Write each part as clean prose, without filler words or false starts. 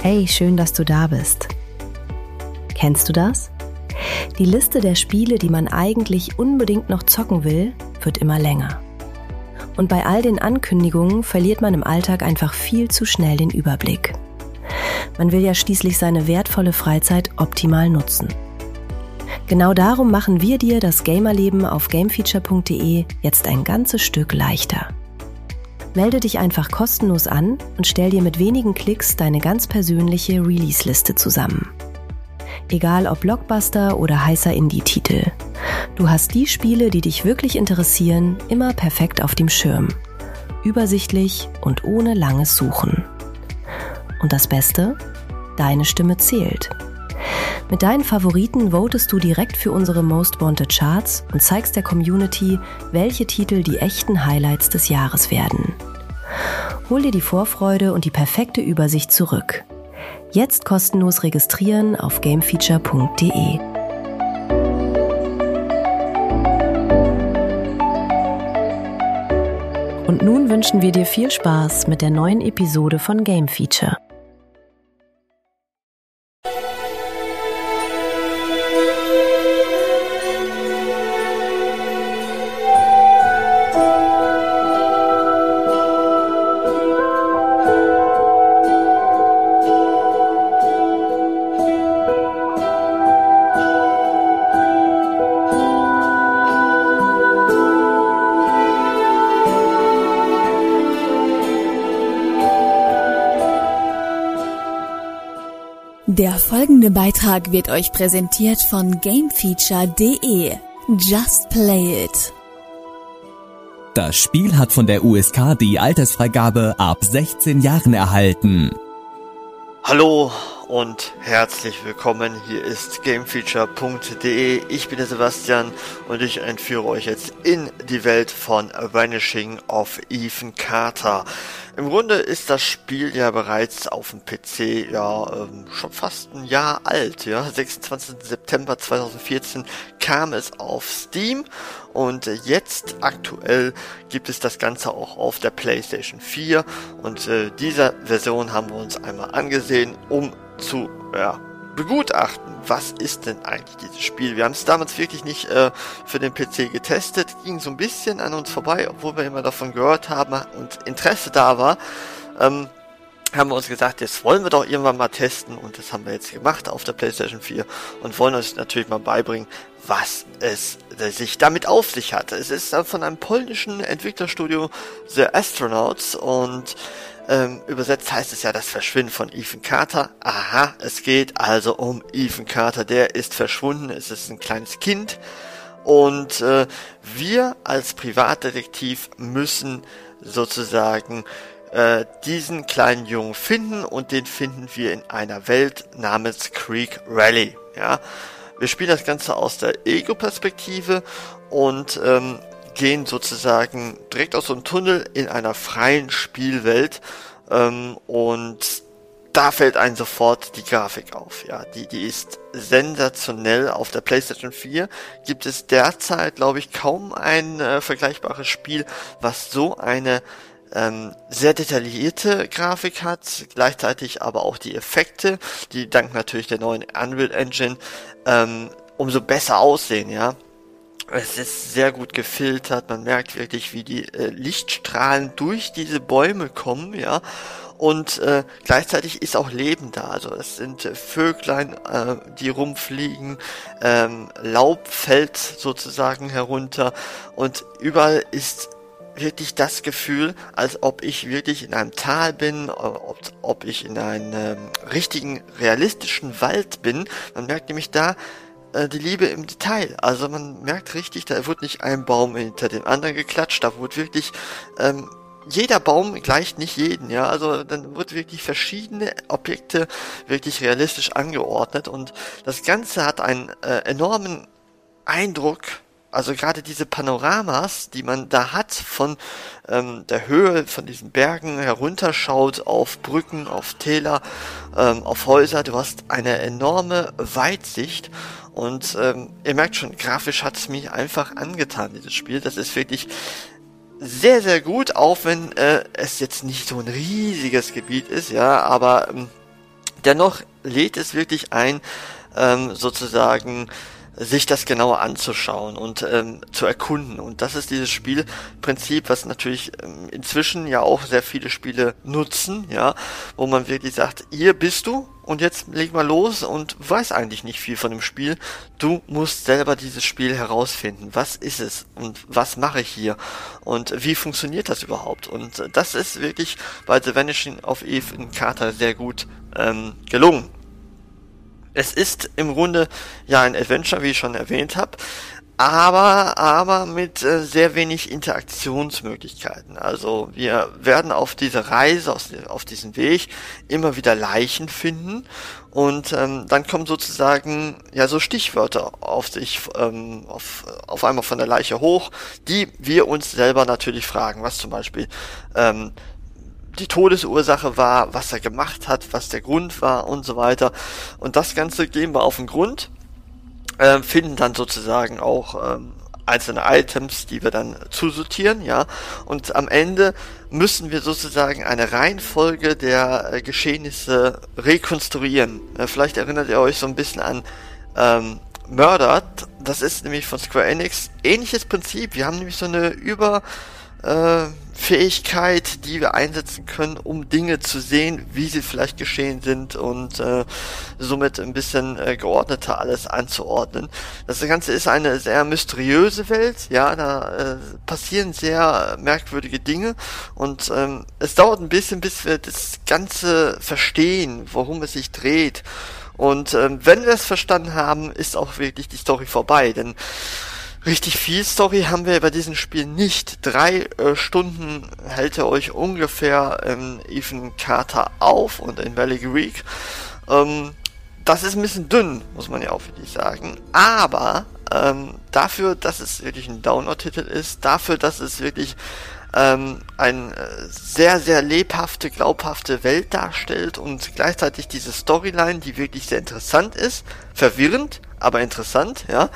Hey, schön, dass du da bist. Kennst du das? Die Liste der Spiele, die man eigentlich unbedingt noch zocken will, wird immer länger. Und bei all den Ankündigungen verliert man im Alltag einfach viel zu schnell den Überblick. Man will ja schließlich seine wertvolle Freizeit optimal nutzen. Genau darum machen wir dir das Gamerleben auf gamefeature.de jetzt ein ganzes Stück leichter. Melde dich einfach kostenlos an und stell dir mit wenigen Klicks deine ganz persönliche Release-Liste zusammen. Egal ob Blockbuster oder heißer Indie-Titel. Du hast die Spiele, die dich wirklich interessieren, immer perfekt auf dem Schirm. Übersichtlich und ohne langes Suchen. Und das Beste? Deine Stimme zählt. Mit deinen Favoriten votest du direkt für unsere Most Wanted Charts und zeigst der Community, welche Titel die echten Highlights des Jahres werden. Hol dir die Vorfreude und die perfekte Übersicht zurück. Jetzt kostenlos registrieren auf gamefeature.de. Und nun wünschen wir dir viel Spaß mit der neuen Episode von Game Feature. Der folgende Beitrag wird euch präsentiert von gamefeature.de. Just play it. Das Spiel hat von der USK die Altersfreigabe ab 16 Jahren erhalten. Hallo und herzlich willkommen, hier ist gamefeature.de, ich bin der Sebastian und ich entführe euch jetzt in die Welt von Vanishing of Ethan Carter. Im Grunde ist das Spiel ja bereits auf dem PC schon fast ein Jahr alt, 26. September 2014 kam es auf Steam und jetzt aktuell gibt es das Ganze auch auf der PlayStation 4 und dieser Version haben wir uns einmal angesehen, um zu begutachten, was ist denn eigentlich dieses Spiel. Wir haben es damals wirklich nicht für den PC getestet, ging so ein bisschen an uns vorbei, obwohl wir immer davon gehört haben und Interesse da war, haben wir uns gesagt, jetzt wollen wir doch irgendwann mal testen und das haben wir jetzt gemacht auf der PlayStation 4 und wollen euch natürlich mal beibringen, was es sich damit auf sich hat. Es ist von einem polnischen Entwicklerstudio The Astronauts und übersetzt heißt es ja das Verschwinden von Ethan Carter. Aha, es geht also um Ethan Carter, der ist verschwunden, es ist ein kleines Kind und wir als Privatdetektiv müssen sozusagen diesen kleinen Jungen finden und den finden wir in einer Welt namens Creek Rally. Ja, wir spielen das Ganze aus der Ego-Perspektive und gehen sozusagen direkt aus so einem Tunnel in einer freien Spielwelt und da fällt einem sofort die Grafik auf. Ja, die ist sensationell. Auf der PlayStation 4 gibt es derzeit, glaube ich, kaum ein vergleichbares Spiel, was so eine sehr detaillierte Grafik hat, gleichzeitig aber auch die Effekte, die dank natürlich der neuen Unreal Engine umso besser aussehen, ja. Es ist sehr gut gefiltert, man merkt wirklich, wie die Lichtstrahlen durch diese Bäume kommen, ja, und gleichzeitig ist auch Leben da, also es sind Vöglein, die rumfliegen, Laub fällt sozusagen herunter und überall ist wirklich das Gefühl, als ob ich wirklich in einem Tal bin, ob ich in einem richtigen, realistischen Wald bin. Man merkt nämlich da die Liebe im Detail. Also man merkt richtig, da wird nicht ein Baum hinter dem anderen geklatscht, da wird wirklich, jeder Baum gleicht nicht jeden, ja, also dann wird wirklich verschiedene Objekte wirklich realistisch angeordnet und das Ganze hat einen enormen Eindruck. Also gerade diese Panoramas, die man da hat, von der Höhe von diesen Bergen herunterschaut auf Brücken, auf Täler, auf Häuser, du hast eine enorme Weitsicht und ihr merkt schon, grafisch hat es mich einfach angetan, dieses Spiel. Das ist wirklich sehr, sehr gut, auch wenn es jetzt nicht so ein riesiges Gebiet ist, ja, aber Dennoch lädt es wirklich ein, sozusagen sich das genauer anzuschauen und zu erkunden. Und das ist dieses Spielprinzip, was natürlich inzwischen ja auch sehr viele Spiele nutzen, ja, wo man wirklich sagt, hier bist du und jetzt leg mal los und weiß eigentlich nicht viel von dem Spiel. Du musst selber dieses Spiel herausfinden. Was ist es und was mache ich hier und wie funktioniert das überhaupt? Und das ist wirklich bei The Vanishing of Ethan Carter sehr gut gelungen. Es ist im Grunde ja ein Adventure, wie ich schon erwähnt habe, aber mit sehr wenig Interaktionsmöglichkeiten. Also wir werden auf dieser Reise, auf diesem Weg immer wieder Leichen finden und dann kommen sozusagen ja so Stichwörter auf einmal von der Leiche hoch, die wir uns selber natürlich fragen, was zum Beispiel die Todesursache war, was er gemacht hat, was der Grund war und so weiter. Und das Ganze gehen wir auf den Grund, finden dann sozusagen auch einzelne Items, die wir dann zusortieren, ja. Und am Ende müssen wir sozusagen eine Reihenfolge der Geschehnisse rekonstruieren. Vielleicht erinnert ihr euch so ein bisschen an Murdered. Das ist nämlich von Square Enix. Ähnliches Prinzip. Wir haben nämlich so eine Fähigkeit, die wir einsetzen können, um Dinge zu sehen, wie sie vielleicht geschehen sind und somit ein bisschen geordneter alles anzuordnen. Das Ganze ist eine sehr mysteriöse Welt, ja, da passieren sehr merkwürdige Dinge und es dauert ein bisschen, bis wir das Ganze verstehen, worum es sich dreht. Und wenn wir es verstanden haben, ist auch wirklich die Story vorbei, denn richtig viel Story haben wir bei diesem Spiel nicht. 3 Stunden hält er euch ungefähr Ethan Carter auf und in Valley Creek. Das ist ein bisschen dünn, muss man ja auch wirklich sagen. Aber dafür, dass es wirklich ein Download-Titel ist, dafür, dass es wirklich eine sehr, sehr lebhafte, glaubhafte Welt darstellt und gleichzeitig diese Storyline, die wirklich sehr interessant ist, verwirrend, aber interessant, ja,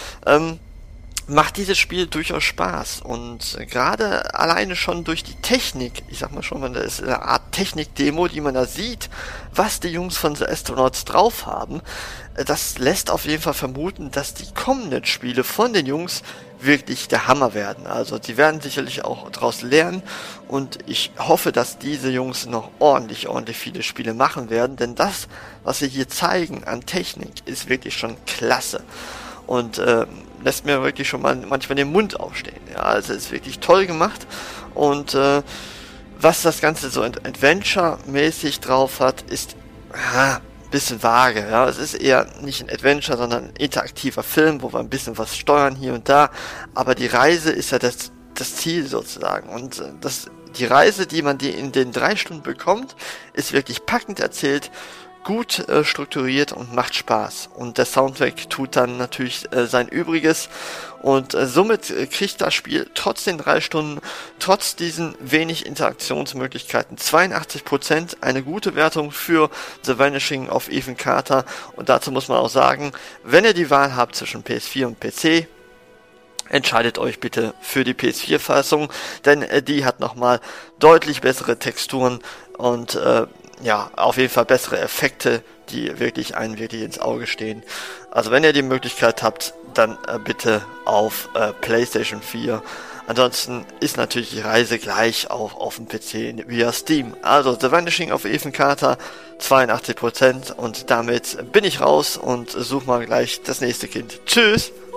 macht dieses Spiel durchaus Spaß und gerade alleine schon durch die Technik, ich sag mal schon, das ist eine Art Technik-Demo, die man da sieht, was die Jungs von The Astronauts drauf haben, das lässt auf jeden Fall vermuten, dass die kommenden Spiele von den Jungs wirklich der Hammer werden. Also die werden sicherlich auch daraus lernen und ich hoffe, dass diese Jungs noch ordentlich viele Spiele machen werden, denn das, was sie hier zeigen an Technik, ist wirklich schon klasse und lässt mir wirklich schon mal manchmal den Mund aufstehen. Ja, also ist wirklich toll gemacht und was das Ganze so Adventure-mäßig drauf hat, ist ein bisschen vage. Ja, es ist eher nicht ein Adventure, sondern ein interaktiver Film, wo wir ein bisschen was steuern hier und da. Aber die Reise ist ja das Ziel sozusagen und die Reise, die man in den 3 Stunden bekommt, ist wirklich packend erzählt, gut strukturiert und macht Spaß. Und der Soundtrack tut dann natürlich sein Übriges. Und somit kriegt das Spiel trotz den 3 Stunden, trotz diesen wenig Interaktionsmöglichkeiten 82%, eine gute Wertung für The Vanishing of Ethan Carter. Und dazu muss man auch sagen, wenn ihr die Wahl habt zwischen PS4 und PC, entscheidet euch bitte für die PS4-Fassung, denn die hat nochmal deutlich bessere Texturen und ja, auf jeden Fall bessere Effekte, die wirklich ins Auge stehen. Also wenn ihr die Möglichkeit habt, dann bitte auf PlayStation 4. Ansonsten ist natürlich die Reise gleich auch auf dem PC via Steam. Also The Vanishing of Ethan Carter, 82% und damit bin ich raus und suche mal gleich das nächste Kind. Tschüss!